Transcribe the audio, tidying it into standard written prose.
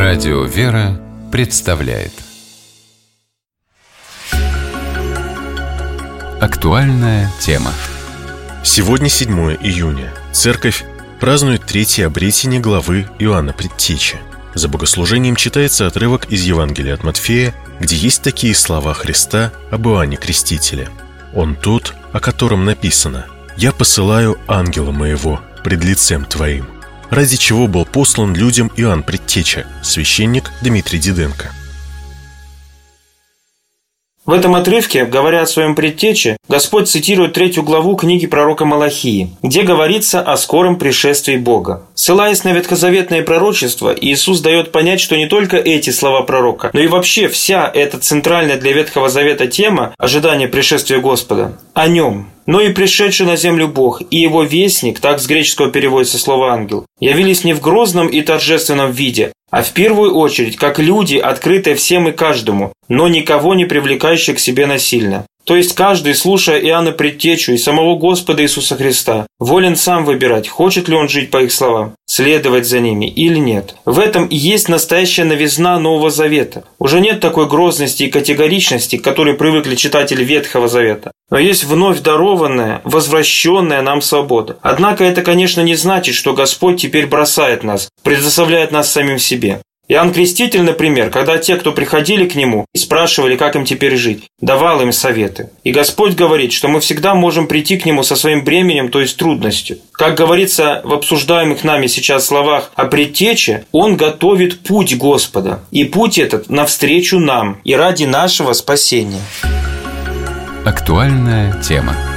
Радио «Вера» представляет актуальная тема. Сегодня 7 июня. Церковь празднует третье обретение главы Иоанна Предтечи. За богослужением читается отрывок из Евангелия от Матфея, где есть такие слова Христа об Иоанне Крестителе. «Он тот, о котором написано: „Я посылаю ангела моего пред лицем твоим“», ради чего был послан людям Иоанн Предтеча, священник Дмитрий Диденко. В этом отрывке, говоря о своем предтече, Господь цитирует 3 главу книги пророка Малахии, где говорится о скором пришествии Бога. Ссылаясь на ветхозаветное пророчество, Иисус дает понять, что не только эти слова пророка, но и вообще вся эта центральная для Ветхого Завета тема ожидания пришествия Господа о Нем. Но и пришедший на землю Бог, и Его вестник, так с греческого переводится слово «ангел», явились не в грозном и торжественном виде, а в первую очередь как люди, открытые всем и каждому, но никого не привлекающие к себе насильно. То есть каждый, слушая Иоанна Предтечу и самого Господа Иисуса Христа, волен сам выбирать, хочет ли он жить по их словам, следовать за ними или нет. В этом и есть настоящая новизна Нового Завета. Уже нет такой грозности и категоричности, к которой привыкли читатели Ветхого Завета. Но есть вновь дарованная, возвращенная нам свобода. Однако это, конечно, не значит, что Господь теперь бросает нас, предоставляет нас самим себе. Иоанн Креститель, например, когда те, кто приходили к Нему и спрашивали, как им теперь жить, давал им советы. И Господь говорит, что мы всегда можем прийти к Нему со своим бременем, то есть трудностью. Как говорится в обсуждаемых нами сейчас словах о предтече, Он готовит путь Господа. И путь этот навстречу нам и ради нашего спасения. Актуальная тема.